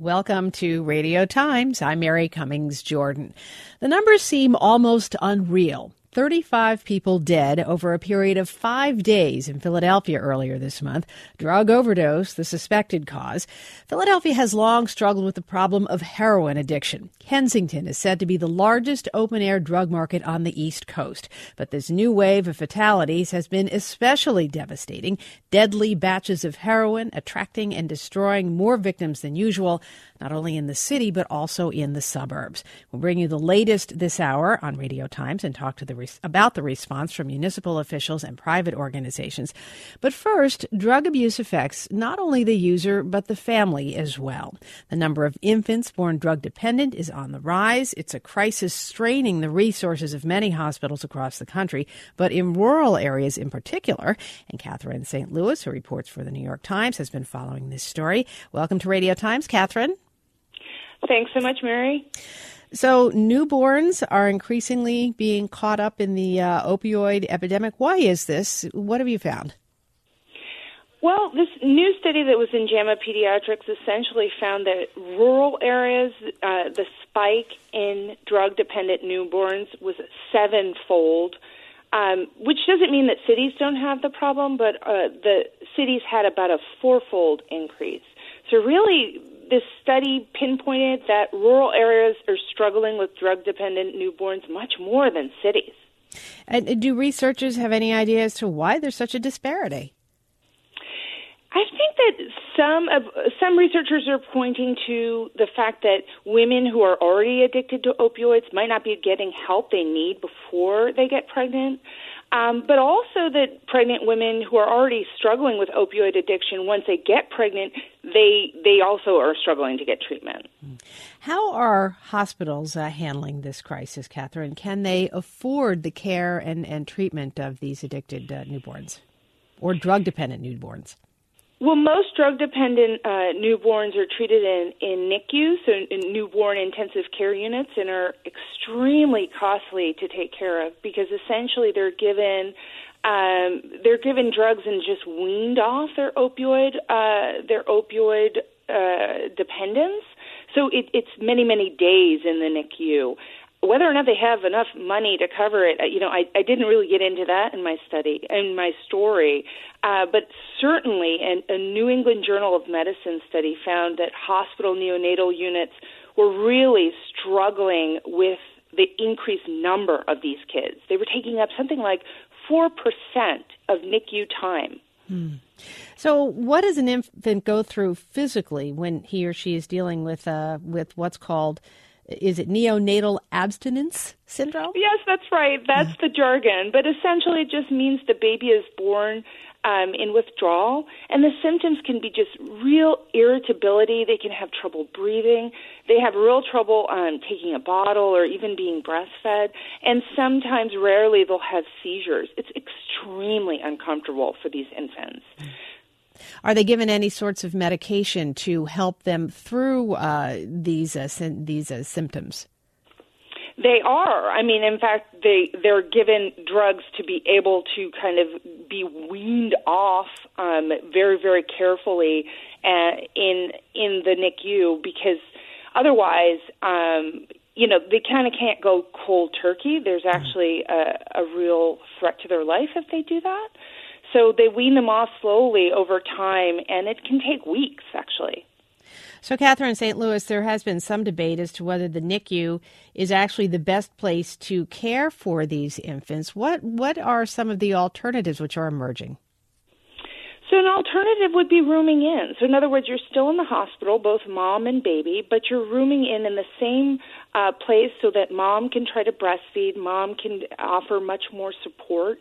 Welcome to Radio Times. I'm Mary Cummings Jordan. The numbers seem almost unreal. 35 people dead over a period of 5 days in Philadelphia earlier this month. Drug overdose, the suspected cause. Philadelphia has long struggled with the problem of heroin addiction. Kensington is said to be the largest open-air drug market on the East Coast. But this new wave of fatalities has been especially devastating. Deadly batches of heroin attracting and destroying more victims than usual, not only in the city but also in the suburbs. We'll bring you the latest this hour on Radio Times and talk to about the response from municipal officials and private organizations. But first, drug abuse affects not only the user but the family as well. The number of infants born drug dependent is on the rise. It's a crisis straining the resources of many hospitals across the country, but in rural areas in particular. And Catherine St. Louis, who reports for the New York Times, has been following this story. Welcome to Radio Times, Catherine. Thanks so much, Mary. So newborns are increasingly being caught up in the opioid epidemic. Why is this? What have you found? Well, this new study that was in JAMA Pediatrics essentially found that rural areas, the spike in drug-dependent newborns was 7-fold, which doesn't mean that cities don't have the problem, but the cities had about a 4-fold increase. So really, this study pinpointed that rural areas are struggling with drug-dependent newborns much more than cities. And do researchers have any idea as to why there's such a disparity? I think that some researchers are pointing to the fact that women who are already addicted to opioids might not be getting help they need before they get pregnant. But also that pregnant women who are already struggling with opioid addiction, once they get pregnant, they also are struggling to get treatment. How are hospitals handling this crisis, Catherine? Can they afford the care and treatment of these addicted newborns or drug-dependent newborns? Well, most drug-dependent newborns are treated in NICU, so in newborn intensive care units, and are extremely costly to take care of because essentially they're given drugs and just weaned off their opioid dependence. So it's many, many days in the NICU. Whether or not they have enough money to cover it, I didn't really get into that in my story. But certainly a New England Journal of Medicine study found that hospital neonatal units were really struggling with the increased number of these kids. They were taking up something like 4% of NICU time. So what does an infant go through physically when he or she is dealing with what's called, is it neonatal abstinence syndrome? Yes, that's right. That's the jargon. But essentially it just means the baby is born in withdrawal, and the symptoms can be just real irritability. They can have trouble breathing. They have real trouble taking a bottle or even being breastfed, and sometimes, rarely, they'll have seizures. It's extremely uncomfortable for these infants. Are they given any sorts of medication to help them through these symptoms? They are. I mean, in fact, they're given drugs to be able to kind of be weaned off very, very carefully in the NICU, because otherwise, they kind of can't go cold turkey. There's actually a real threat to their life if they do that. So they wean them off slowly over time, and it can take weeks, actually. So, Catherine St. Louis, there has been some debate as to whether the NICU is actually the best place to care for these infants. What are some of the alternatives which are emerging? So an alternative would be rooming in. So in other words, you're still in the hospital, both mom and baby, but you're rooming in the same place so that mom can try to breastfeed, mom can offer much more support.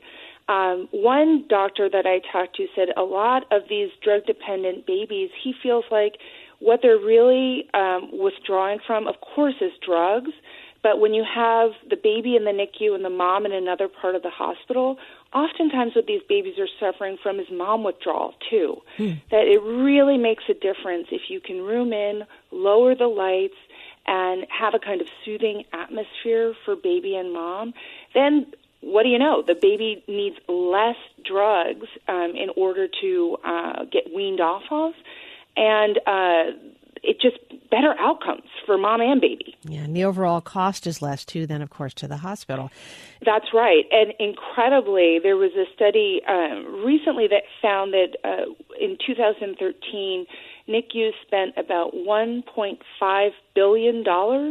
One doctor that I talked to said a lot of these drug-dependent babies, he feels like what they're really withdrawing from, of course, is drugs. But when you have the baby in the NICU and the mom in another part of the hospital, oftentimes what these babies are suffering from is mom withdrawal, too. That it really makes a difference if you can room in, lower the lights, and have a kind of soothing atmosphere for baby and mom. Then what do you know? The baby needs less drugs in order to get weaned off of. And it just better outcomes for mom and baby. Yeah, and the overall cost is less, too, than, of course, to the hospital. That's right. And incredibly, there was a study recently that found that in 2013, NICU spent about $1.5 billion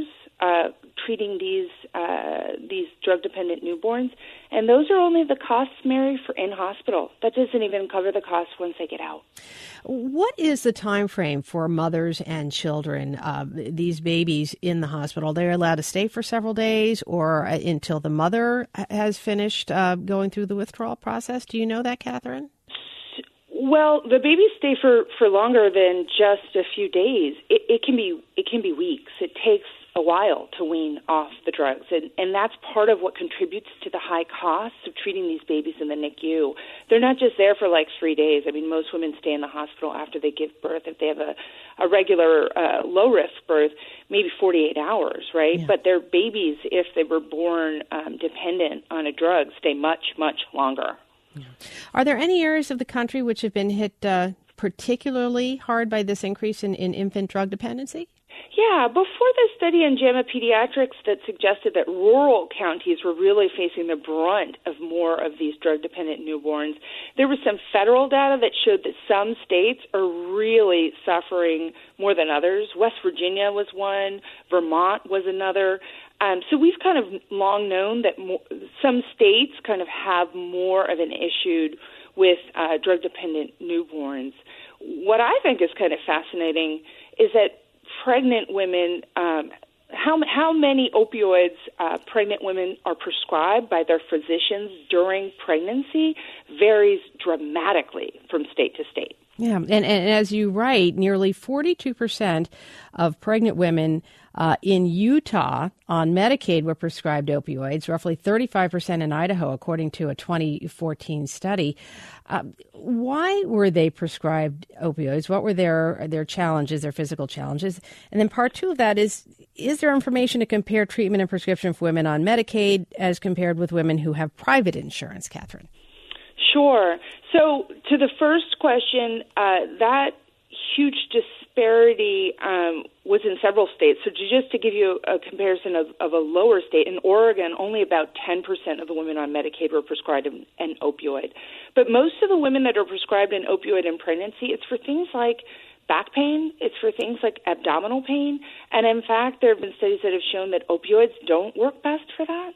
treating these drug-dependent newborns. And those are only the costs, Mary, for in-hospital. That doesn't even cover the costs once they get out. What is the time frame for mothers and children, these babies in the hospital? They're allowed to stay for several days or until the mother has finished going through the withdrawal process? Do you know that, Catherine? Well, the babies stay for longer than just a few days. It can be weeks. It takes a while to wean off the drugs, and that's part of what contributes to the high costs of treating these babies in the NICU. They're not just there for like 3 days. I mean, most women stay in the hospital after they give birth. If they have a regular low-risk birth, maybe 48 hours, right? Yeah. But their babies, if they were born dependent on a drug, stay much, much longer. Yeah. Are there any areas of the country which have been hit particularly hard by this increase in infant drug dependency? Yeah, before the study in JAMA Pediatrics that suggested that rural counties were really facing the brunt of more of these drug-dependent newborns, there was some federal data that showed that some states are really suffering more than others. West Virginia was one, Vermont was another. So we've kind of long known that some states kind of have more of an issue with drug-dependent newborns. What I think is kind of fascinating is that pregnant women, how many opioids pregnant women are prescribed by their physicians during pregnancy varies dramatically from state to state. Yeah, and as you write, nearly 42% of pregnant women in Utah on Medicaid were prescribed opioids, roughly 35% in Idaho, according to a 2014 study. Why were they prescribed opioids? What were their challenges, their physical challenges? And then part two of that is there information to compare treatment and prescription for women on Medicaid as compared with women who have private insurance, Catherine? Sure. So to the first question, that huge disparity was in several states. So just to give you a comparison of a lower state, in Oregon, only about 10% of the women on Medicaid were prescribed an opioid. But most of the women that are prescribed an opioid in pregnancy, it's for things like back pain, it's for things like abdominal pain, and in fact, there have been studies that have shown that opioids don't work best for that.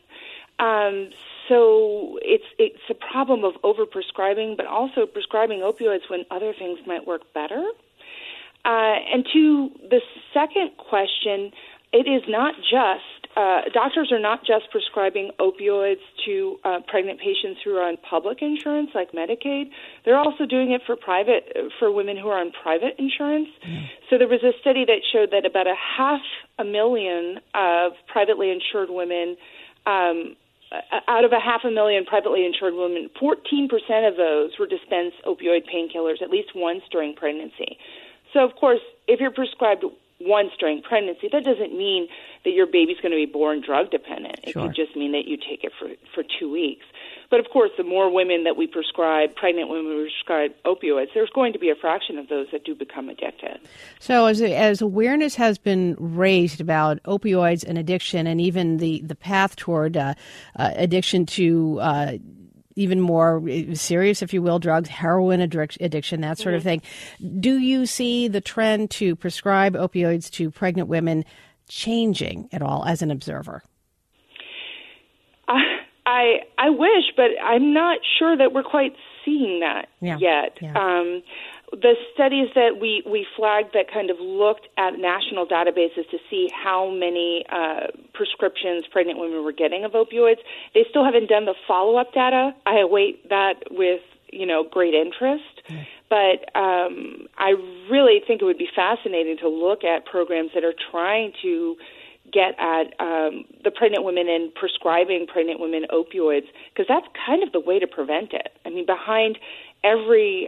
So it's a problem of overprescribing, but also prescribing opioids when other things might work better. And to the second question, it is not just, doctors are not just prescribing opioids to pregnant patients who are on public insurance like Medicaid. They're also doing it for women who are on private insurance. Mm. So there was a study that showed that about 500,000 of privately insured women, out of 500,000 privately insured women, 14% of those were dispensed opioid painkillers at least once during pregnancy. So, of course, if you're prescribed once during pregnancy, that doesn't mean that your baby's going to be born drug dependent. It could just mean that you take it for 2 weeks. But, of course, the more women that we prescribe, pregnant women we prescribe opioids, there's going to be a fraction of those that do become addicted. So as awareness has been raised about opioids and addiction and even the path toward addiction to even more serious, if you will, drugs, heroin addiction, that sort of thing. Do you see the trend to prescribe opioids to pregnant women changing at all as an observer? I wish, but I'm not sure that we're quite seeing that yet. Yeah. The studies that we flagged that kind of looked at national databases to see how many prescriptions pregnant women were getting of opioids, they still haven't done the follow-up data. I await that with, great interest. Mm. But I really think it would be fascinating to look at programs that are trying to get at the pregnant women and prescribing pregnant women opioids, because that's kind of the way to prevent it. I mean, behind every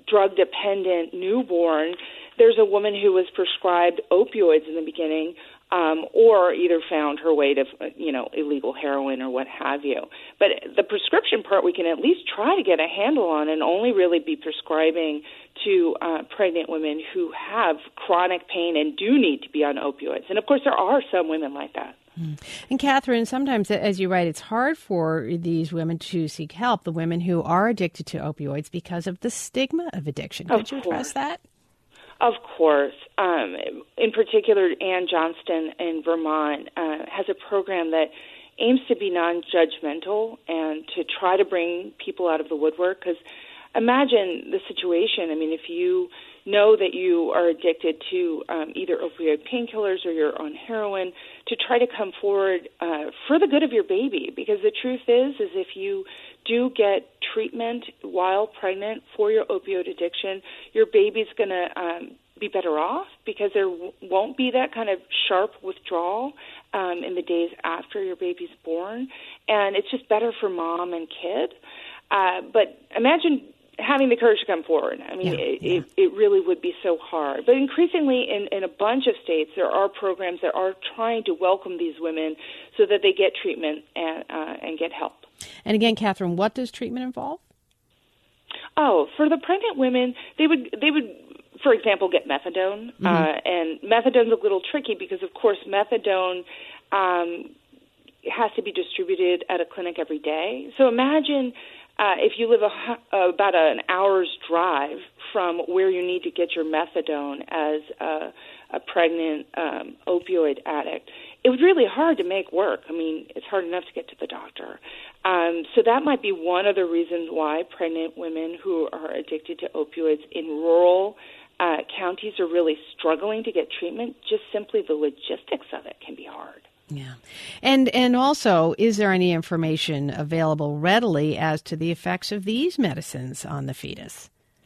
drug-dependent newborn, there's a woman who was prescribed opioids in the beginning or either found her way to, illegal heroin or what have you. But the prescription part we can at least try to get a handle on and only really be prescribing to pregnant women who have chronic pain and do need to be on opioids. And, of course, there are some women like that. And Catherine, sometimes, as you write, it's hard for these women to seek help, the women who are addicted to opioids, because of the stigma of addiction. Could you address that? Of course. In particular, Ann Johnston in Vermont has a program that aims to be non-judgmental and to try to bring people out of the woodwork. Because imagine the situation. I mean, if you know that you are addicted to either opioid painkillers or you're on heroin, to try to come forward for the good of your baby. Because the truth is if you do get treatment while pregnant for your opioid addiction, your baby's going to be better off because there won't be that kind of sharp withdrawal in the days after your baby's born. And it's just better for mom and kid. But imagine having the courage to come forward. I mean, it really would be so hard. But increasingly in a bunch of states, there are programs that are trying to welcome these women so that they get treatment and get help. And again, Catherine, what does treatment involve? Oh, for the pregnant women, they would, for example, get methadone. And methadone's a little tricky because, of course, methadone has to be distributed at a clinic every day. So imagine if you live about an hour's drive from where you need to get your methadone as a pregnant opioid addict, it was really hard to make work. I mean, it's hard enough to get to the doctor. So that might be one of the reasons why pregnant women who are addicted to opioids in rural counties are really struggling to get treatment. Just simply the logistics of it can be hard. Yeah. And also, is there any information available readily as to the effects of these medicines on the fetus?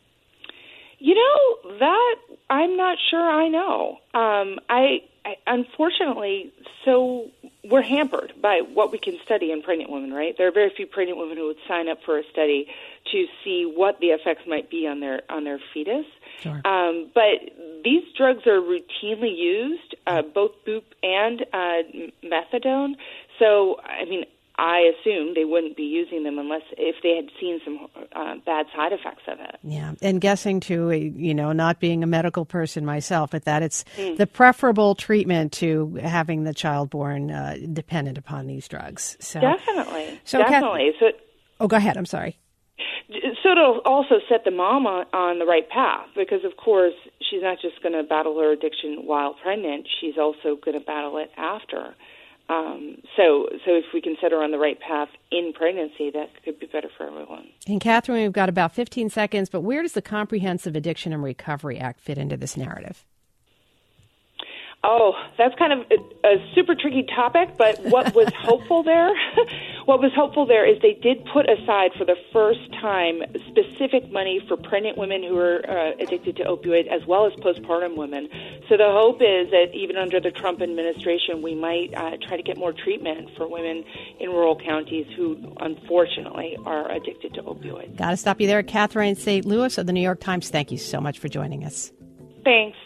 That I'm not sure I know. I unfortunately, so we're hampered by what we can study in pregnant women, right? There are very few pregnant women who would sign up for a study to see what the effects might be on their fetus. Sure. But these drugs are routinely used, both BOOP and methadone. So, I mean, I assume they wouldn't be using them unless if they had seen some bad side effects of it. Yeah, and guessing too, not being a medical person myself, but that it's the preferable treatment to having the child born dependent upon these drugs. So definitely. Go ahead. I'm sorry. So it'll also set the mom on the right path because, of course, she's not just going to battle her addiction while pregnant; she's also going to battle it after. So if we can set her on the right path in pregnancy, that could be better for everyone. And Catherine, we've got about 15 seconds, but where does the Comprehensive Addiction and Recovery Act fit into this narrative? Oh, that's kind of a super tricky topic, but what was hopeful there is they did put aside for the first time specific money for pregnant women who are addicted to opioids as well as postpartum women. So the hope is that even under the Trump administration, we might try to get more treatment for women in rural counties who unfortunately are addicted to opioids. Got to stop you there. Catherine St. Louis of the New York Times, thank you so much for joining us. Thanks.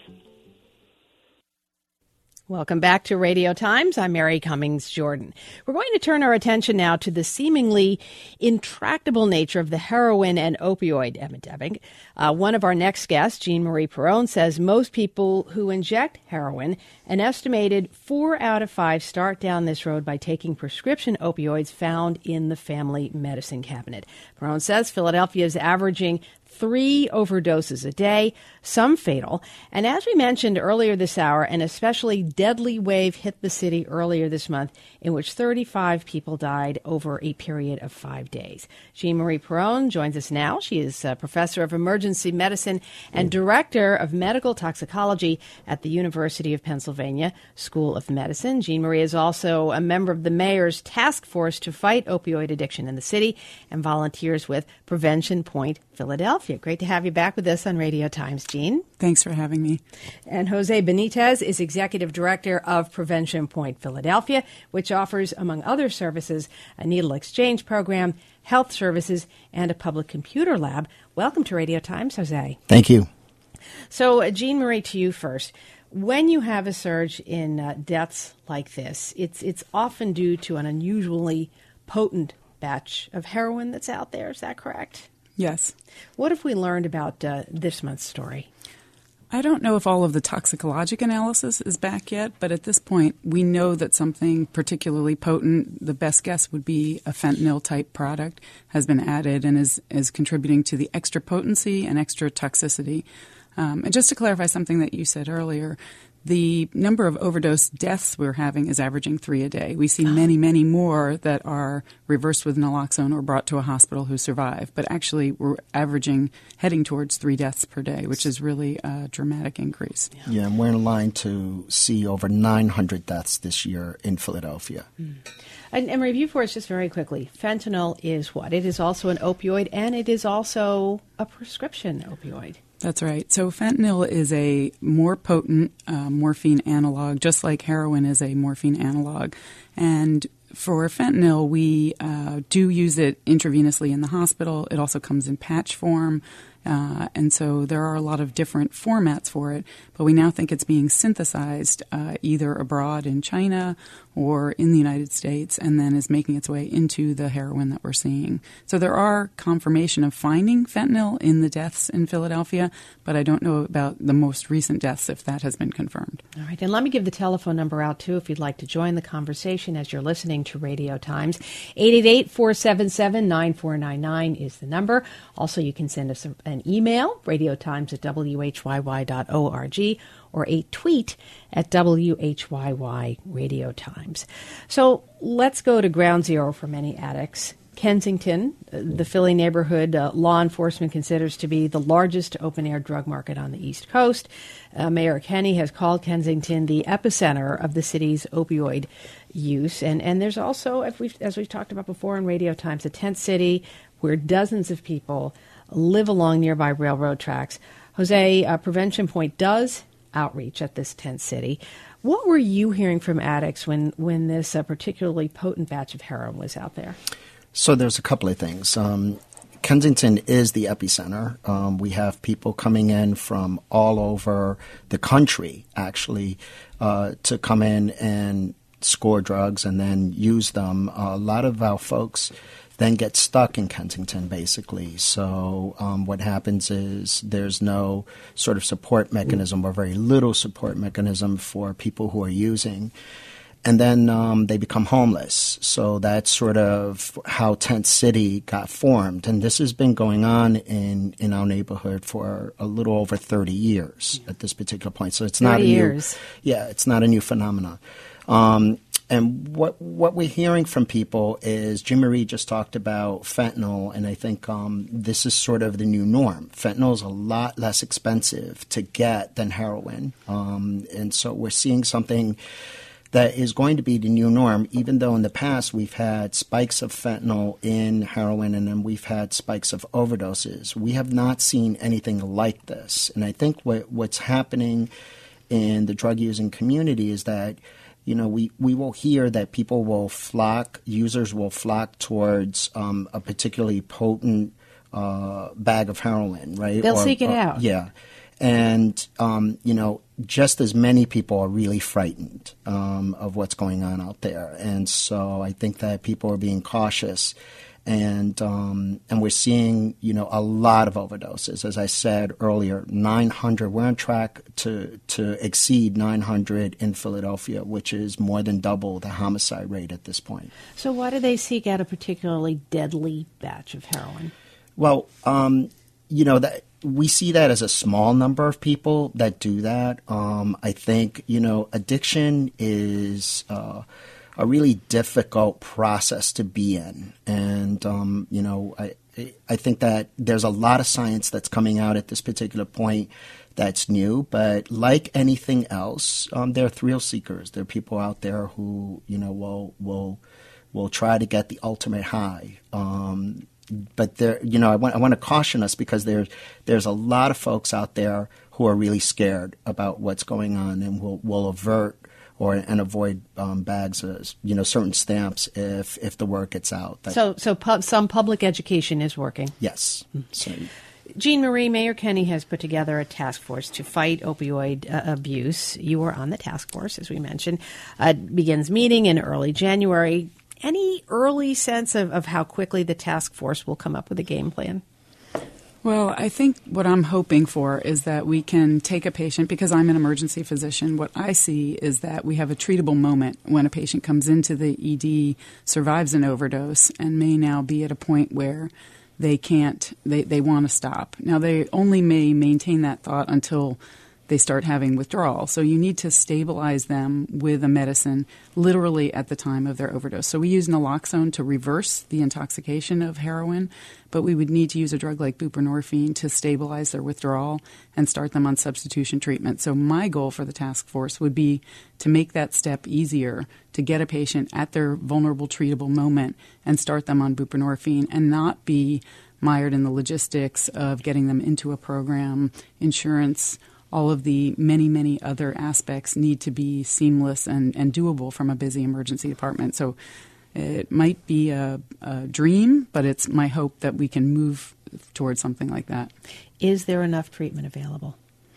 Welcome back to Radio Times. I'm Mary Cummings Jordan. We're going to turn our attention now to the seemingly intractable nature of the heroin and opioid epidemic. One of our next guests, Jean Marie Perron, says most people who inject heroin, an estimated 4 out of 5 start down this road by taking prescription opioids found in the family medicine cabinet. Perron says Philadelphia is averaging 3 overdoses a day, some fatal. And as we mentioned earlier this hour, an especially deadly wave hit the city earlier this month in which 35 people died over a period of 5 days. Jean Marie Perron joins us now. She is a professor of emergency medicine and director of medical toxicology at the University of Pennsylvania School of Medicine. Jean Marie is also a member of the mayor's task force to fight opioid addiction in the city and volunteers with Prevention Point Philadelphia. Great to have you back with us on Radio Times, Jean. Thanks for having me. And Jose Benitez is Executive Director of Prevention Point Philadelphia, which offers, among other services, a needle exchange program, health services, and a public computer lab. Welcome to Radio Times, Jose. Thank you. So, Jean Marie, to you first. When you have a surge in deaths like this, it's often due to an unusually potent batch of heroin that's out there. Is that correct? Yes. What have we learned about this month's story? I don't know if all of the toxicologic analysis is back yet, but at this point, we know that something particularly potent, the best guess would be a fentanyl-type product, has been added and is contributing to the extra potency and extra toxicity. And just to clarify something that you said earlier, the number of overdose deaths we're having is averaging 3 a day. We see many, many more that are reversed with naloxone or brought to a hospital who survive. But actually, we're heading towards 3 deaths per day, which is really a dramatic increase. Yeah, and we're in line to see over 900 deaths this year in Philadelphia. And review for us just very quickly. Fentanyl is what? It is also an opioid, and it is also a prescription opioid. That's right. So fentanyl is a more potent morphine analog, just like heroin is a morphine analog. And for fentanyl, we do use it intravenously in the hospital. It also comes in patch form. And so there are a lot of different formats for it, but we now think it's being synthesized either abroad in China or in the United States, and then is making its way into the heroin that we're seeing. So there are confirmation of finding fentanyl in the deaths in Philadelphia, but I don't know about the most recent deaths if that has been confirmed. All right, and let me give the telephone number out, too, if you'd like to join the conversation as you're listening to Radio Times. 888-477-9499 is the number. Also, you can send us an email, radiotimes@whyy.org, or a tweet at WHYY Radio Times. So let's go to ground zero for many addicts. Kensington, the Philly neighborhood, law enforcement considers to be the largest open-air drug market on the East Coast. Mayor Kenney has called Kensington the epicenter of the city's opioid use. And there's also, as we've talked about before in Radio Times, a tent city where dozens of people live along nearby railroad tracks. Jose, Prevention Point does outreach at this tent city. What were you hearing from addicts when this particularly potent batch of heroin was out there? So there's a couple of things. Kensington is the epicenter. We have people coming in from all over the country, actually, to come in and score drugs and then use them. A lot of our folks then get stuck in Kensington, basically. So what happens is there's no sort of support mechanism or very little support mechanism for people who are using. And then they become homeless. So that's sort of how Tent City got formed. And this has been going on in our neighborhood for a little over 30 years at this particular point. So it's not it's not a new phenomenon. And what we're hearing from people is Jim Marie just talked about fentanyl, and I think this is sort of the new norm. Fentanyl is a lot less expensive to get than heroin, and so we're seeing something that is going to be the new norm, even though in the past we've had spikes of fentanyl in heroin and then we've had spikes of overdoses. We have not seen anything like this, and I think what's happening in the drug-using community is that we will hear that users will flock towards a particularly potent bag of heroin, right? They'll seek it out. Yeah. And, just as many people are really frightened of what's going on out there. And so I think that people are being cautious. And we're seeing, a lot of overdoses. As I said earlier, 900. We're on track to exceed 900 in Philadelphia, which is more than double the homicide rate at this point. So why do they seek out a particularly deadly batch of heroin? Well, that we see that as a small number of people that do that. I think, addiction is a really difficult process to be in. And, I think that there's a lot of science that's coming out at this particular point that's new. But like anything else, there are thrill seekers. There are people out there who, will try to get the ultimate high. But there, I want to caution us because there's a lot of folks out there who are really scared about what's going on and will avert and avoid bags of, certain stamps if the word gets out. So some public education is working. Yes. So, Jean Marie, Mayor Kenney has put together a task force to fight opioid abuse. You were on the task force, as we mentioned. It begins meeting in early January. Any early sense of how quickly the task force will come up with a game plan? Well, I think what I'm hoping for is that we can take a patient, because I'm an emergency physician, what I see is that we have a treatable moment when a patient comes into the ED, survives an overdose, and may now be at a point where they want to stop. Now, they only may maintain that thought until they start having withdrawal. So you need to stabilize them with a medicine literally at the time of their overdose. So we use naloxone to reverse the intoxication of heroin, but we would need to use a drug like buprenorphine to stabilize their withdrawal and start them on substitution treatment. So my goal for the task force would be to make that step easier, to get a patient at their vulnerable, treatable moment and start them on buprenorphine and not be mired in the logistics of getting them into a program, insurance. All of the many, many other aspects need to be seamless and doable from a busy emergency department. So it might be a dream, but it's my hope that we can move towards something like that. Is there enough treatment available?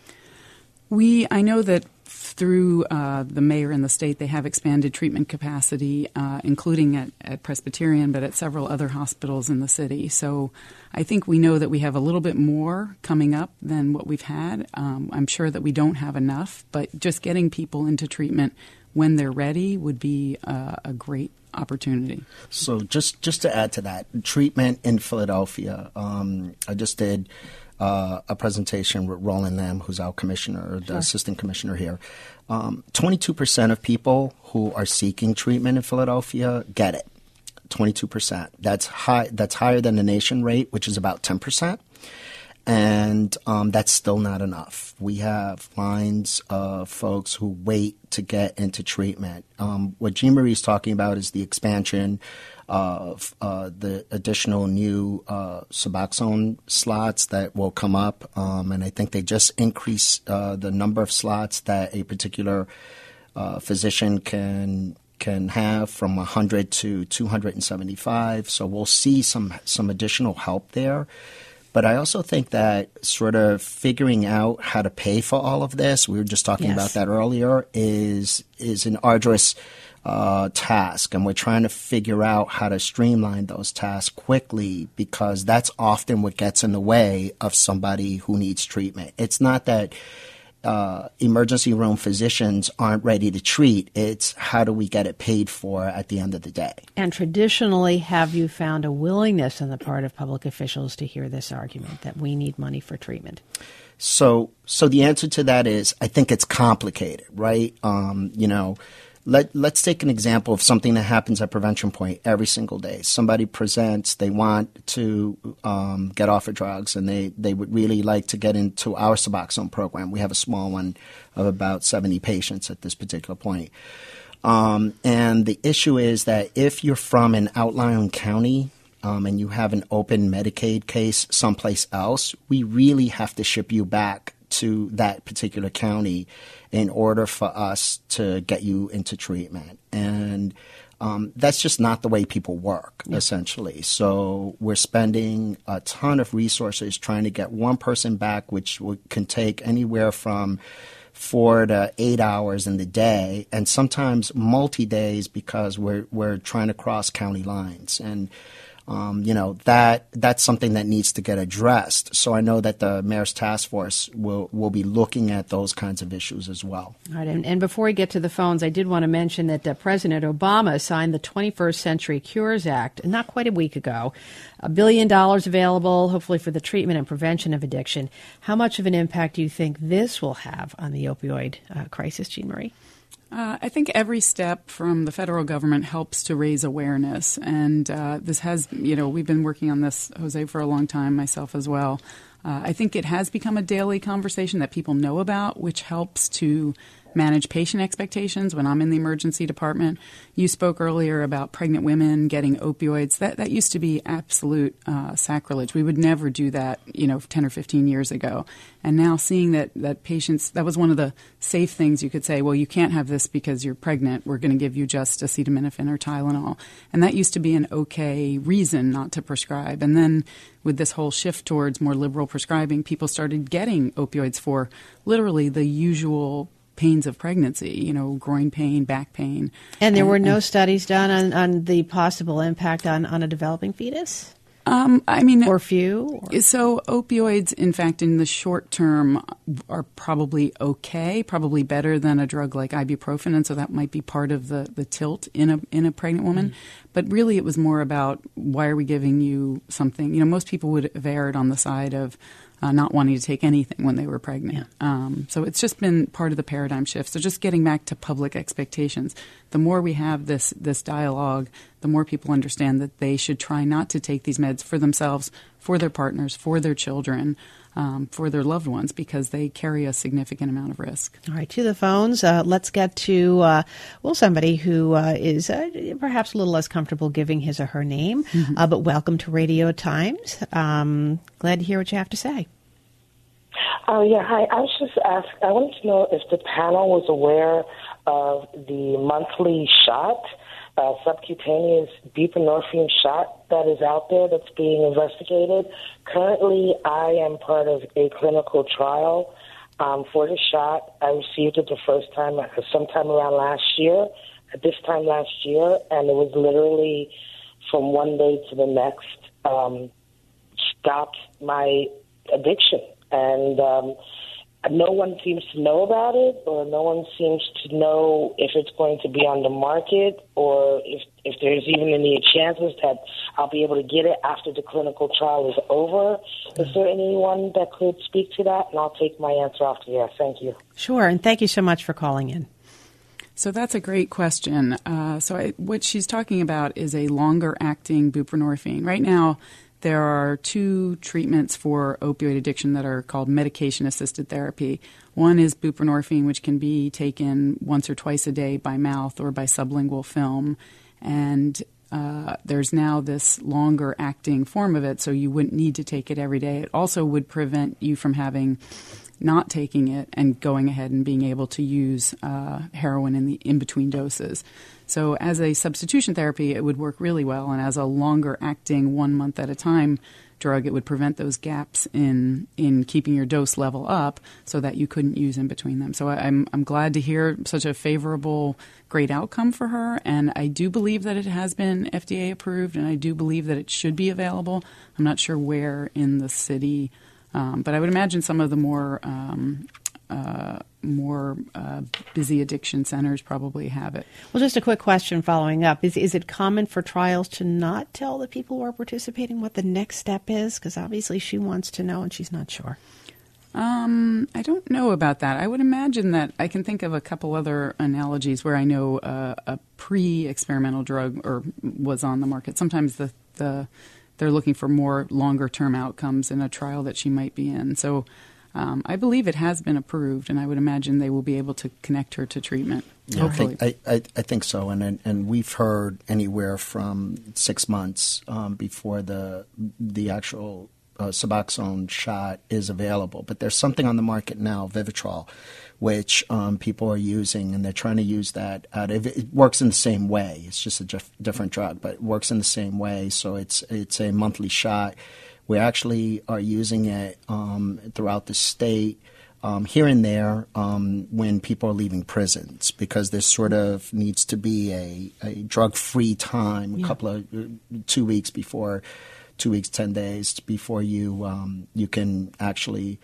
I know that through the mayor and the state, they have expanded treatment capacity, including at Presbyterian, but at several other hospitals in the city. So I think we know that we have a little bit more coming up than what we've had. I'm sure that we don't have enough, but just getting people into treatment when they're ready would be a great opportunity. So just to add to that, treatment in Philadelphia, I just did a presentation with Roland Lamb, who's our commissioner, the assistant commissioner here. 22% of people who are seeking treatment in Philadelphia get it. 22%. That's high. That's higher than the nation rate, which is about 10%. And that's still not enough. We have lines of folks who wait to get into treatment. What Jean Marie is talking about is the expansion of the additional new Suboxone slots that will come up. And I think they just increased the number of slots that a particular physician can have from 100 to 275. So we'll see some additional help there. But I also think that sort of figuring out how to pay for all of this, we were just talking about that earlier, is an arduous task. And we're trying to figure out how to streamline those tasks quickly, because that's often what gets in the way of somebody who needs treatment. It's not that emergency room physicians aren't ready to treat. It's how do we get it paid for at the end of the day. And traditionally, have you found a willingness on the part of public officials to hear this argument that we need money for treatment? So the answer to that is, I think it's complicated, right? Let's take an example of something that happens at Prevention Point every single day. Somebody presents, they want to get off of drugs, and they would really like to get into our Suboxone program. We have a small one of about 70 patients at this particular point. And the issue is that if you're from an outlying county and you have an open Medicaid case someplace else, we really have to ship you back to that particular county in order for us to get you into treatment. And that's just not the way people work, essentially. So we're spending a ton of resources trying to get one person back, which can take anywhere from 4 to 8 hours in the day, and sometimes multi-days, because we're trying to cross county lines. And that's something that needs to get addressed. So I know that the Mayor's Task Force will be looking at those kinds of issues as well. All right. And before we get to the phones, I did want to mention that President Obama signed the 21st Century Cures Act not quite a week ago. $1 billion available, hopefully, for the treatment and prevention of addiction. How much of an impact do you think this will have on the opioid crisis, Jean Marie? I think every step from the federal government helps to raise awareness. And this has, we've been working on this, Jose, for a long time, myself as well. I think it has become a daily conversation that people know about, which helps to manage patient expectations when I'm in the emergency department. You spoke earlier about pregnant women getting opioids. That used to be absolute sacrilege. We would never do that, 10 or 15 years ago. And now seeing that patients, that was one of the safe things you could say, well, you can't have this because you're pregnant. We're going to give you just acetaminophen or Tylenol. And that used to be an okay reason not to prescribe. And then with this whole shift towards more liberal prescribing, people started getting opioids for literally the usual pains of pregnancy, groin pain, back pain. And there were no studies done on the possible impact on a developing fetus? Or few? So opioids, in fact, in the short term are probably okay, probably better than a drug like ibuprofen, and so that might be part of the tilt in a pregnant woman. Mm-hmm. But really it was more about, why are we giving you something? Most people would have erred on the side of not wanting to take anything when they were pregnant. Yeah. So it's just been part of the paradigm shift. So just getting back to public expectations, the more we have this dialogue, the more people understand that they should try not to take these meds for themselves, for their partners, for their children, for their loved ones, because they carry a significant amount of risk. All right, to the phones. Let's get to, somebody who is perhaps a little less comfortable giving his or her name, mm-hmm. But welcome to Radio Times. Glad to hear what you have to say. Hi. I wanted to know if the panel was aware of the monthly shot, subcutaneous buprenorphine shot that is out there that's being investigated. Currently, I am part of a clinical trial for the shot. I received it the first time sometime around last year, and it was literally from one day to the next stopped my addiction. And no one seems to know about it, or no one seems to know if it's going to be on the market, or if there's even any chances that I'll be able to get it after the clinical trial is over. Is there anyone that could speak to that? And I'll take my answer after that. Thank you. Sure, and thank you so much for calling in. So that's a great question. What she's talking about is a longer-acting buprenorphine. Right now, there are two treatments for opioid addiction that are called medication-assisted therapy. One is buprenorphine, which can be taken once or twice a day by mouth or by sublingual film. And there's now this longer-acting form of it, so you wouldn't need to take it every day. It also would prevent you from not taking it and going ahead and being able to use heroin in the in-between doses. So as a substitution therapy, it would work really well, and as a longer-acting 1 month at a time drug, it would prevent those gaps in keeping your dose level up so that you couldn't use in between them. So I'm glad to hear such a favorable, great outcome for her, and I do believe that it has been FDA approved, and I do believe that it should be available. I'm not sure where in the city, but I would imagine some of the more busy addiction centers probably have it. Well, just a quick question following up. Is it common for trials to not tell the people who are participating what the next step is? Because obviously she wants to know and she's not sure. I don't know about that. I would imagine that I can think of a couple other analogies where I know a pre-experimental drug was on the market. Sometimes they're looking for more longer-term outcomes in a trial that she might be in. So I believe it has been approved, and I would imagine they will be able to connect her to treatment. Yeah, hopefully. I think so, and we've heard anywhere from 6 months before the actual Suboxone shot is available. But there's something on the market now, Vivitrol, which people are using, and they're trying to use that. It works in the same way. It's just a different drug, but it works in the same way. So it's a monthly shot. We actually are using it throughout the state, here and there, when people are leaving prisons, because there sort of needs to be a drug-free time, a couple of 2 weeks before, 2 weeks, 10 days before you can actually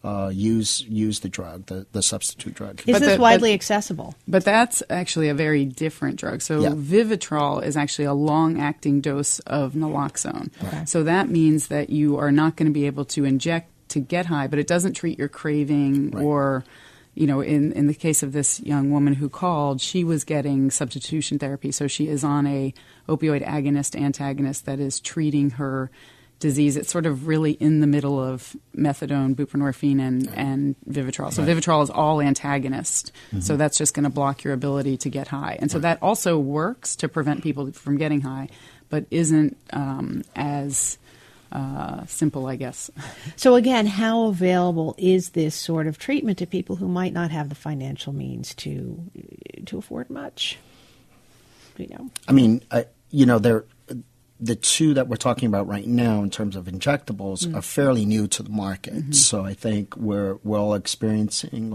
use the drug, the substitute drug. Is this widely accessible? But that's actually a very different drug. So Vivitrol is actually a long-acting dose of naloxone. Okay. So that means that you are not going to be able to inject to get high, but it doesn't treat your craving or, in the case of this young woman who called, she was getting substitution therapy. So she is on a opioid antagonist that is treating her disease. It's sort of really in the middle of methadone, buprenorphine, and Vivitrol. So Vivitrol is all antagonist. Mm-hmm. So that's just going to block your ability to get high. And so that also works to prevent people from getting high, but isn't as simple, I guess. So again, how available is this sort of treatment to people who might not have the financial means to afford much? I mean, the two that we're talking about right now in terms of injectables are fairly new to the market. So I think we're all experiencing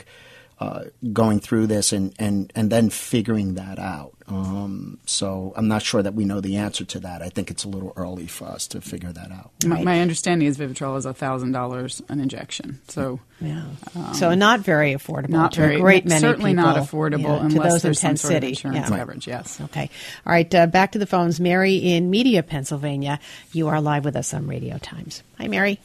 going through this and then figuring that out. So I'm not sure that we know the answer to that. I think it's a little early for us to figure that out. My understanding is Vivitrol is $1,000 an injection. So so not very affordable. Not to very, a great many certainly people, not affordable to unless those there's in some sort of City. insurance coverage. Yes. Okay. All right. Back to the phones. Mary in Media, Pennsylvania. You are live with us on Radio Times. Hi, Mary.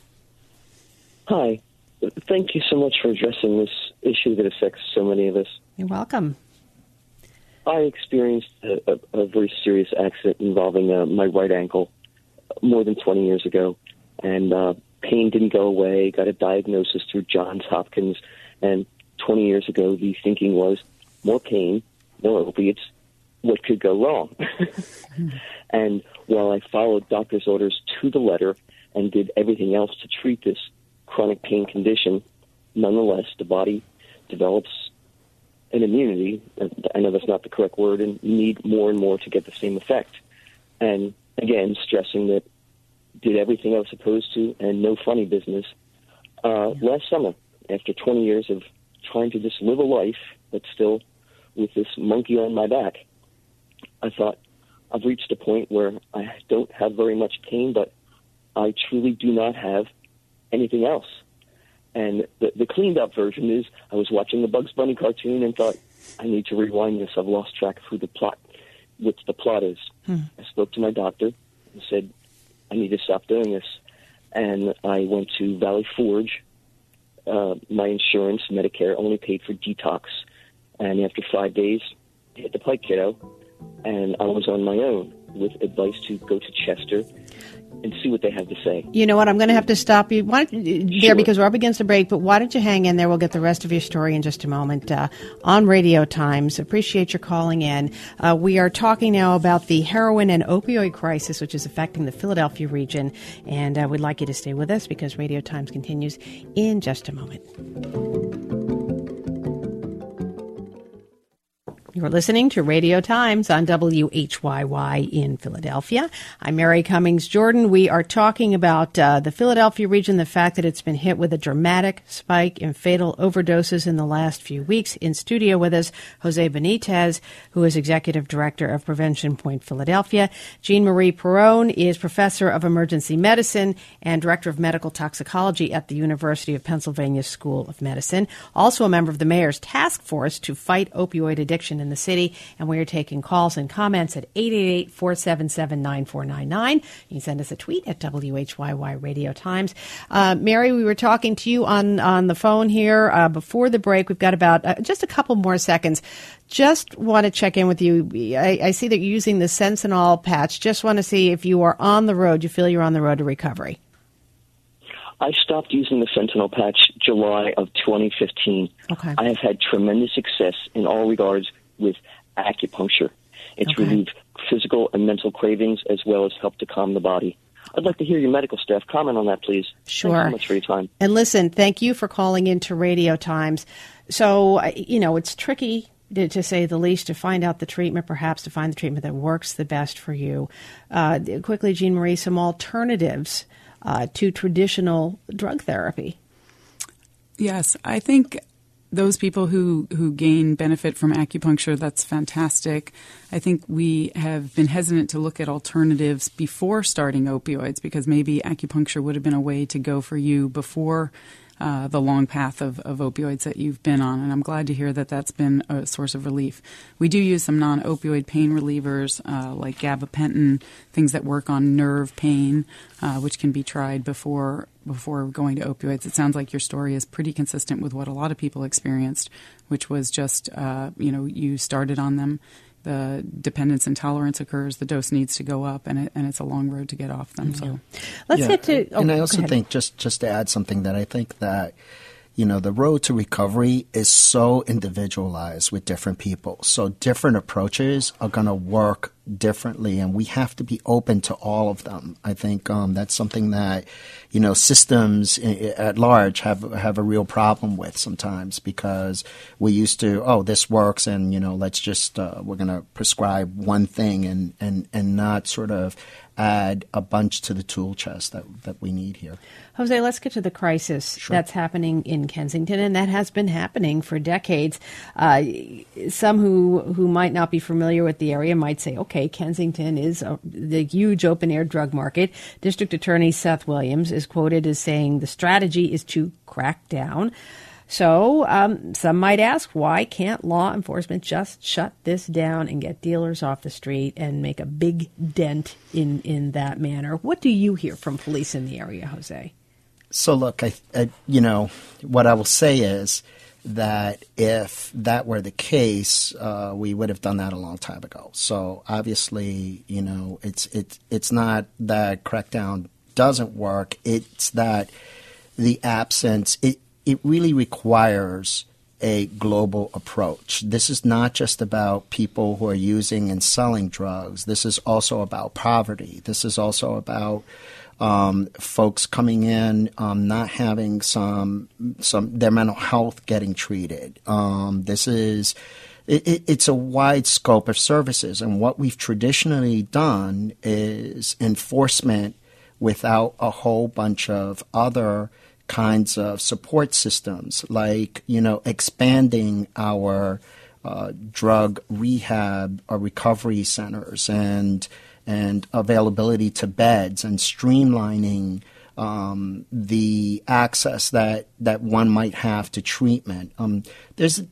Hi. Thank you so much for addressing this issue that affects so many of us. You're welcome. I experienced a very serious accident involving my right ankle more than 20 years ago, and pain didn't go away. Got a diagnosis through Johns Hopkins, and 20 years ago the thinking was more pain, more opiates, what could go wrong? And while I followed doctor's orders to the letter and did everything else to treat this chronic pain condition, nonetheless, the body develops an immunity. I know that's not the correct word, and you need more and more to get the same effect. And again, stressing that did everything I was supposed to and no funny business. Last summer, after 20 years of trying to just live a life, but still with this monkey on my back, I thought, I've reached a point where I don't have very much pain, but I truly do not have anything else. And the cleaned up version is I was watching the Bugs Bunny cartoon and thought, I need to rewind this. I've lost track of what the plot is. I spoke to my doctor and said, I need to stop doing this. And I went to Valley Forge. My insurance, Medicare, only paid for detox. And after 5 days, hit the pike, kiddo. And I was on my own with advice to go to Chester and see what they have to say. You know what? I'm going to have to stop you there because we're up against a break, but why don't you hang in there? We'll get the rest of your story in just a moment on Radio Times. Appreciate your calling in. We are talking now about the heroin and opioid crisis, which is affecting the Philadelphia region, and we'd like you to stay with us because Radio Times continues in just a moment. You're listening to Radio Times on WHYY in Philadelphia. I'm Mary Cummings Jordan. We are talking about the Philadelphia region, the fact that it's been hit with a dramatic spike in fatal overdoses in the last few weeks. In studio with us, Jose Benitez, who is Executive Director of Prevention Point Philadelphia. Jean Marie Perrone is Professor of Emergency Medicine and Director of Medical Toxicology at the University of Pennsylvania School of Medicine. Also a member of the Mayor's Task Force to fight opioid addiction in the city, and we are taking calls and comments at 888-477-9499. You can send us a tweet at WHYY Radio Times. Mary, we were talking to you on the phone here before the break. We've got about just a couple more seconds. Just want to check in with you. I see that you're using the Sentinel patch. Just want to see if you are on the road, you feel you're on the road to recovery. I stopped using the Sentinel patch July of 2015. Okay. I have had tremendous success in all regards with acupuncture. It's relieved physical and mental cravings as well as helped to calm the body. I'd like to hear your medical staff comment on that, please. Sure. Thanks so much for your time. And listen, thank you for calling into Radio Times. So, it's tricky, to say the least, to find out the treatment, perhaps to find the treatment that works the best for you. Quickly, Jean Marie, some alternatives to traditional drug therapy. Yes, I think those people who gain benefit from acupuncture, that's fantastic. I think we have been hesitant to look at alternatives before starting opioids because maybe acupuncture would have been a way to go for you before the long path of opioids that you've been on. And I'm glad to hear that that's been a source of relief. We do use some non-opioid pain relievers like gabapentin, things that work on nerve pain, which can be tried before going to opioids. It sounds like your story is pretty consistent with what a lot of people experienced, which was just, you started on them. The dependence and tolerance occurs. The dose needs to go up, and it's a long road to get off them. So, let's get to. And I also think just to add something that I think that the road to recovery is so individualized with different people. So different approaches are going to work differently, and we have to be open to all of them. I think that's something that, systems at large have a real problem with sometimes, because we used to, this works, and let's just we're going to prescribe one thing and not sort of add a bunch to the tool chest that we need here. Jose, let's get to the crisis that's happening in Kensington, and that has been happening for decades. Some who might not be familiar with the area might say, okay, Kensington is the huge open-air drug market. District Attorney Seth Williams is quoted as saying the strategy is to crack down. So some might ask, why can't law enforcement just shut this down and get dealers off the street and make a big dent in that manner? What do you hear from police in the area, Jose? So look, I what I will say is that if that were the case, we would have done that a long time ago. So obviously, it's not that crackdown doesn't work. It's that the absence. It really requires a global approach. This is not just about people who are using and selling drugs. This is also about poverty. This is also about folks coming in not having their mental health getting treated. It's a wide scope of services, and what we've traditionally done is enforcement without a whole bunch of other kinds of support systems, like expanding our drug rehab or recovery centers and availability to beds, and streamlining the access that one might have to treatment. There's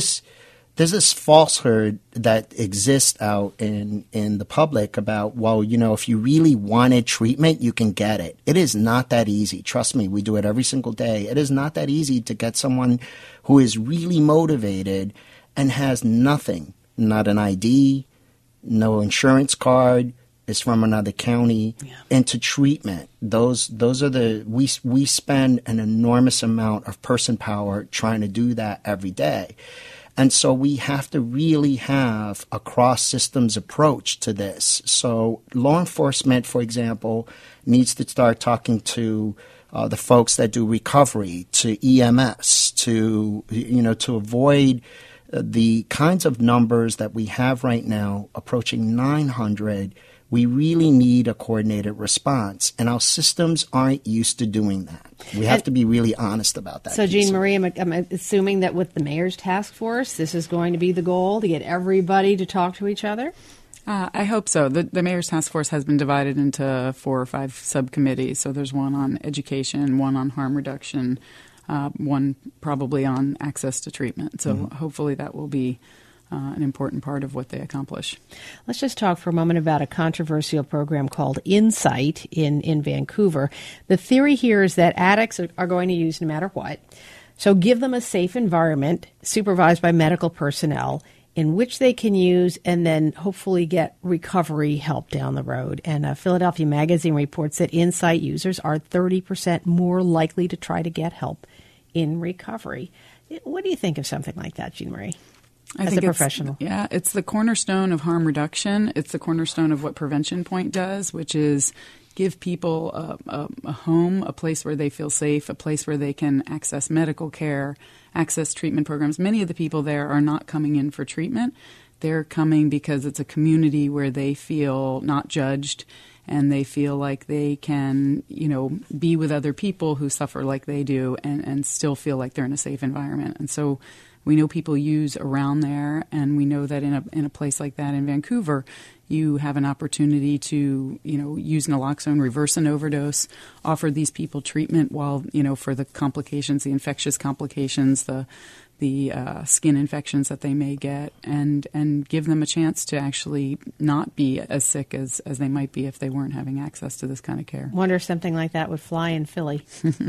this falsehood that exists out in the public about, if you really wanted treatment, you can get it. It is not that easy. Trust me, we do it every single day. It is not that easy to get someone who is really motivated and has nothing, not an ID, no insurance card, is from another county, into treatment. Those are we spend an enormous amount of person power trying to do that every day. And so we have to really have a cross-systems approach to this. So law enforcement, for example, needs to start talking to the folks that do recovery, to EMS, to avoid the kinds of numbers that we have right now, approaching 900. We really need a coordinated response, and our systems aren't used to doing that. We have to be really honest about that. So, Jean Marie, I'm assuming that with the mayor's task force, this is going to be the goal, to get everybody to talk to each other? I hope so. The mayor's task force has been divided into 4 or 5 subcommittees. So there's one on education, one on harm reduction, one probably on access to treatment. So hopefully that will be an important part of what they accomplish. Let's just talk for a moment about a controversial program called Insight in Vancouver. The theory here is that addicts are going to use no matter what. So give them a safe environment supervised by medical personnel in which they can use and then hopefully get recovery help down the road. And Philadelphia Magazine reports that Insight users are 30% more likely to try to get help in recovery. What do you think of something like that, Jean Marie? As a professional. It's the cornerstone of harm reduction. It's the cornerstone of what Prevention Point does, which is give people a home, a place where they feel safe, a place where they can access medical care, access treatment programs. Many of the people there are not coming in for treatment. They're coming because it's a community where they feel not judged and they feel like they can, be with other people who suffer like they do and still feel like they're in a safe environment. And so we know people use around there, and we know that in a place like that in Vancouver, you have an opportunity to, use naloxone, reverse an overdose, offer these people treatment while, for the complications, the infectious complications, the skin infections that they may get, and give them a chance to actually not be as sick as they might be if they weren't having access to this kind of care. Wonder if something like that would fly in Philly.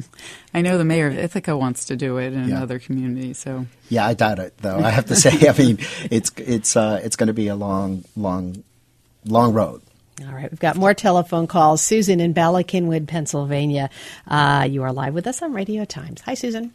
I know the mayor of Ithaca wants to do it in another community. So I doubt it, though. I have to say, it's going to be a long road. All right, we've got more telephone calls. Susan in Bala Cynwyd, Pennsylvania. You are live with us on Radio Times. Hi, Susan.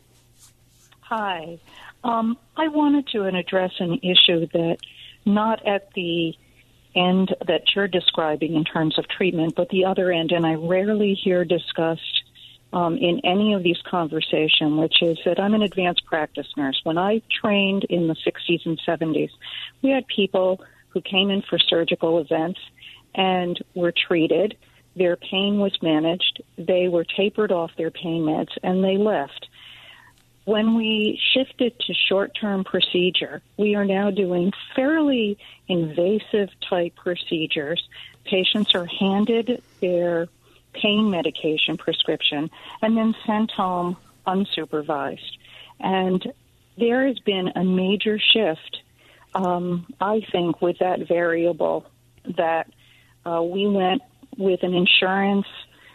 Hi. I wanted to address an issue that not at the end that you're describing in terms of treatment, but the other end, and I rarely hear discussed in any of these conversations, which is that I'm an advanced practice nurse. When I trained in the 60s and 70s, we had people who came in for surgical events and were treated. Their pain was managed. They were tapered off their pain meds, and they left. When we shifted to short-term procedure, we are now doing fairly invasive type procedures. Patients are handed their pain medication prescription and then sent home unsupervised. And there has been a major shift, I think, with that variable that we went with an insurance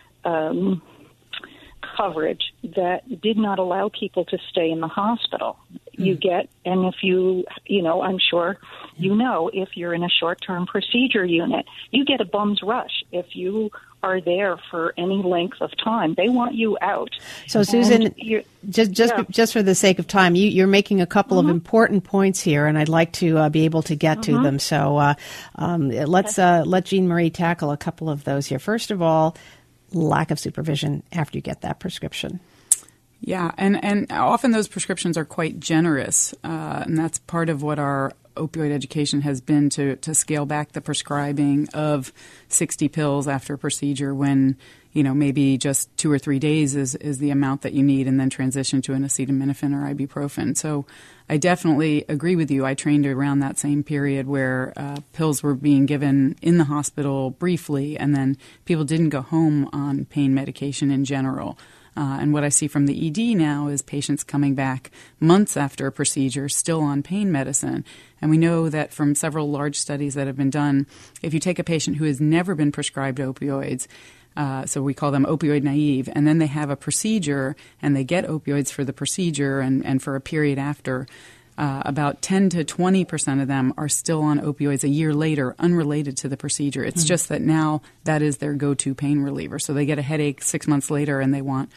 coverage that did not allow people to stay in the hospital. You get, and if I'm sure if you're in a short-term procedure unit, you get a bum's rush if you are there for any length of time. They want you out. So, Susan, just for the sake of time, you're making a couple of important points here, and I'd like to be able to get to them. So let's let Jean Marie tackle a couple of those here. First of all, lack of supervision after you get that prescription. Yeah, and often those prescriptions are quite generous, and that's part of what our opioid education has been to scale back the prescribing of 60 pills after a procedure when, maybe just 2 or 3 days is the amount that you need, and then transition to an acetaminophen or ibuprofen. So I definitely agree with you. I trained around that same period where pills were being given in the hospital briefly, and then people didn't go home on pain medication in general. And what I see from the ED now is patients coming back months after a procedure still on pain medicine. And we know that from several large studies that have been done, if you take a patient who has never been prescribed opioids, so we call them opioid naive, and then they have a procedure and they get opioids for the procedure and for a period after, about 10 to 20% of them are still on opioids a year later, unrelated to the procedure. It's just that now that is their go-to pain reliever. So they get a headache 6 months later and they want,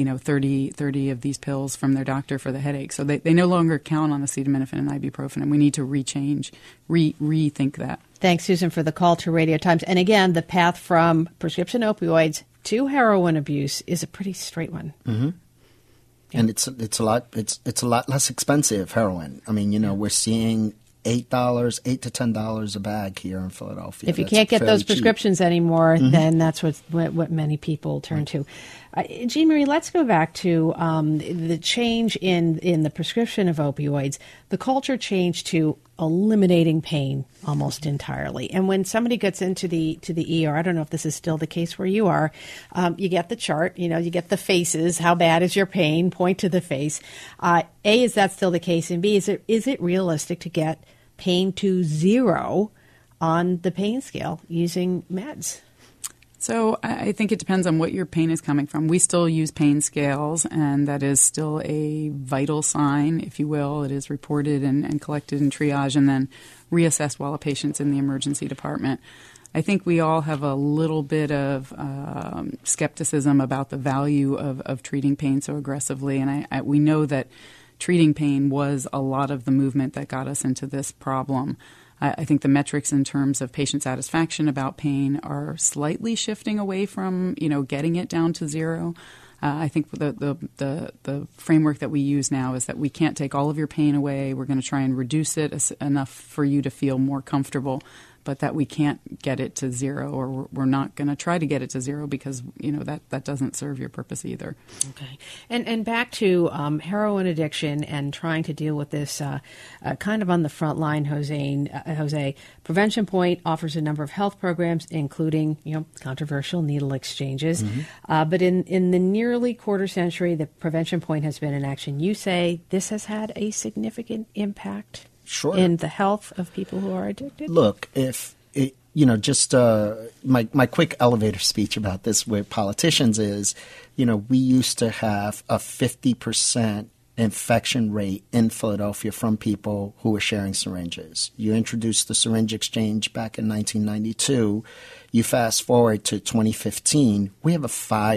30 of these pills from their doctor for the headache. So they no longer count on acetaminophen and ibuprofen, and we need to rethink that. Thanks, Susan, for the call to Radio Times. And again, the path from prescription opioids to heroin abuse is a pretty straight one. Mm-hmm. And it's a lot less expensive, heroin. I mean, we're seeing $8 to $10 a bag here in Philadelphia. If you can't get those prescriptions anymore, then that's what many people turn to. Jean Marie, let's go back to the change in the prescription of opioids. The culture changed to eliminating pain almost entirely. And when somebody gets into the ER, I don't know if this is still the case where you are, you get the chart, you get the faces, how bad is your pain, point to the face. A, is that still the case? And B, is it realistic to get pain to 0 on the pain scale using meds? So I think it depends on what your pain is coming from. We still use pain scales, and that is still a vital sign, if you will. It is reported and collected in triage and then reassessed while a patient's in the emergency department. I think we all have a little bit of skepticism about the value of treating pain so aggressively, and we know that treating pain was a lot of the movement that got us into this problem. I think the metrics in terms of patient satisfaction about pain are slightly shifting away from, getting it down to 0. I think the framework that we use now is that we can't take all of your pain away. We're going to try and reduce it enough for you to feel more comfortable, but that we can't get it to 0, or we're not going to try to get it to 0 because, that doesn't serve your purpose either. Okay. And back to heroin addiction and trying to deal with this kind of on the front line, Jose. Prevention Point offers a number of health programs, including, controversial needle exchanges. Mm-hmm. But in the nearly quarter century that Prevention Point has been in action, you say this has had a significant impact in the health of people who are addicted? Look, if it, just my quick elevator speech about this with politicians is, we used to have a 50% infection rate in Philadelphia from people who were sharing syringes. You introduced the syringe exchange back in 1992. You fast forward to 2015, we have a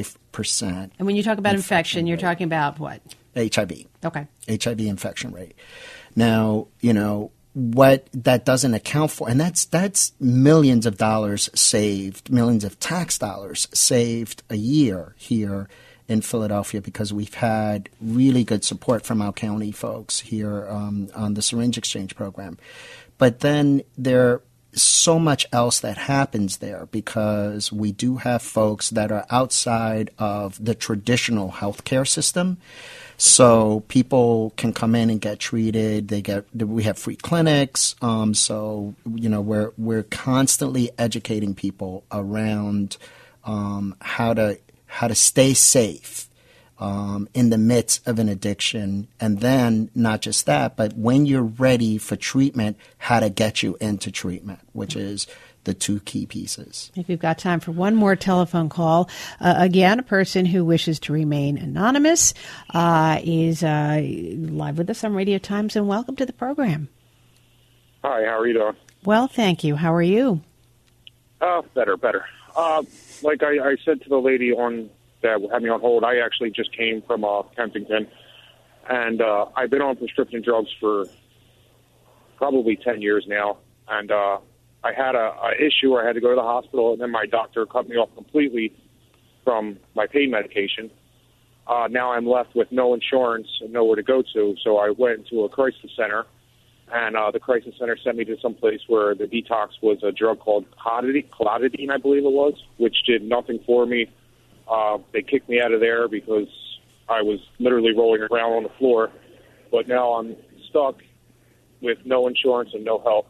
5%. And when you talk about infection, you're talking about what? HIV. Okay. HIV infection rate. Now, what that doesn't account for, and that's millions of dollars saved, millions of tax dollars saved a year here in Philadelphia, because we've had really good support from our county folks here on the syringe exchange program. But then there's so much else that happens there, because we do have folks that are outside of the traditional healthcare system. So people can come in and get treated. We have free clinics. So we're constantly educating people around how to stay safe in the midst of an addiction, and then not just that, but when you're ready for treatment, how to get you into treatment, which is the two key pieces. I think we've got time for one more telephone call. Again, a person who wishes to remain anonymous is live with us on Radio Times, and welcome to the program. Hi, how are you doing? Well, thank you. How are you? Better. Like I said to the lady that had me on hold, I actually just came from Kensington, and I've been on prescription drugs for probably 10 years now, and I had a issue where I had to go to the hospital, and then my doctor cut me off completely from my pain medication. Now I'm left with no insurance and nowhere to go to, so I went to a crisis center, and the crisis center sent me to some place where the detox was a drug called clotidine, I believe it was, which did nothing for me. They kicked me out of there because I was literally rolling around on the floor, but now I'm stuck with no insurance and no help.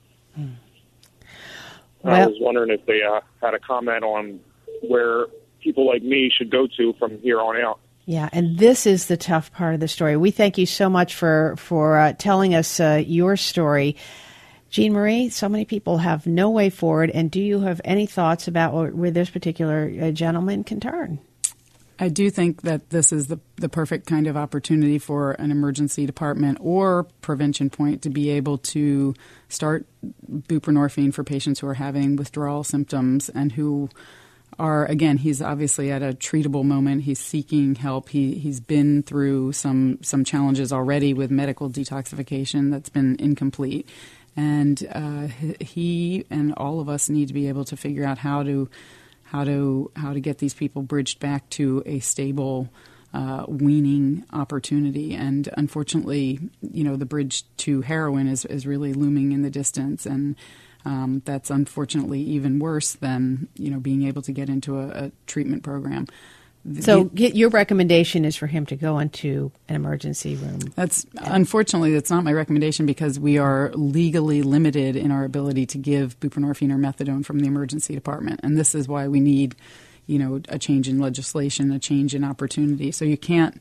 Well, I was wondering if they had a comment on where people like me should go to from here on out. Yeah, and this is the tough part of the story. We thank you so much for telling us your story. Jean Marie, so many people have no way forward, and do you have any thoughts about where this particular gentleman can turn? I do think that this is the perfect kind of opportunity for an emergency department or prevention point to be able to start buprenorphine for patients who are having withdrawal symptoms and who are, again, he's obviously at a treatable moment. He's seeking help. He's been through some challenges already with medical detoxification that's been incomplete. And he and all of us need to be able to figure out how to get these people bridged back to a stable weaning opportunity. And unfortunately, the bridge to heroin is really looming in the distance, and that's unfortunately even worse than being able to get into a treatment program. So your recommendation is for him to go into an emergency room. Unfortunately, that's not my recommendation, because we are legally limited in our ability to give buprenorphine or methadone from the emergency department. And this is why we need, a change in legislation, a change in opportunity. So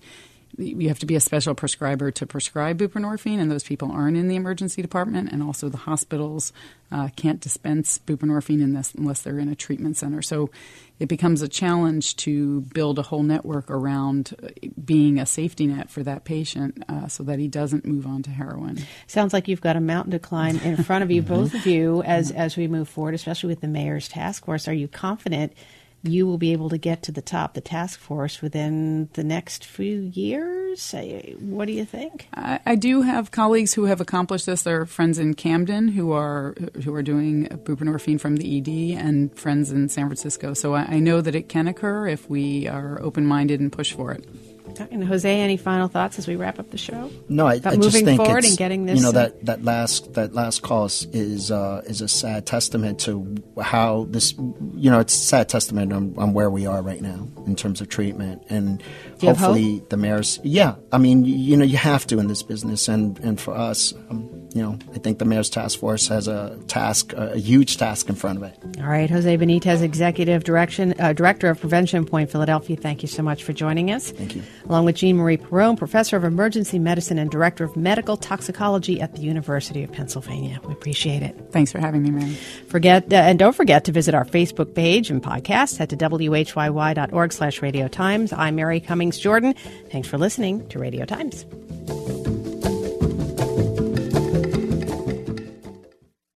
you have to be a special prescriber to prescribe buprenorphine, and those people aren't in the emergency department. And also the hospitals can't dispense buprenorphine unless they're in a treatment center. So it becomes a challenge to build a whole network around being a safety net for that patient so that he doesn't move on to heroin. Sounds like you've got a mountain to climb in front of you, both of you, as we move forward, especially with the mayor's task force. Are you confident you will be able to get to the top, the task force, within the next few years? What do you think? I do have colleagues who have accomplished this. There are friends in Camden who are doing buprenorphine from the ED, and friends in San Francisco. So I know that it can occur if we are open-minded and push for it. And Jose, any final thoughts as we wrap up the show? No, I just think forward and getting this. That last call is a sad testament to how this. It's a sad testament on where we are right now in terms of treatment, and hopefully the mayor's. Yeah, I mean, you have to in this business, and for us, I think the mayor's task force has a huge task in front of it. All right, Jose Benitez, Executive Director of Prevention Point Philadelphia. Thank you so much for joining us. Thank you. Along with Jean Marie Perrone, Professor of Emergency Medicine and Director of Medical Toxicology at the University of Pennsylvania. We appreciate it. Thanks for having me, Mary. Don't forget to visit our Facebook page and podcast. Head to whyy.org/Radio Times. I'm Mary Cummings Jordan. Thanks for listening to Radio Times.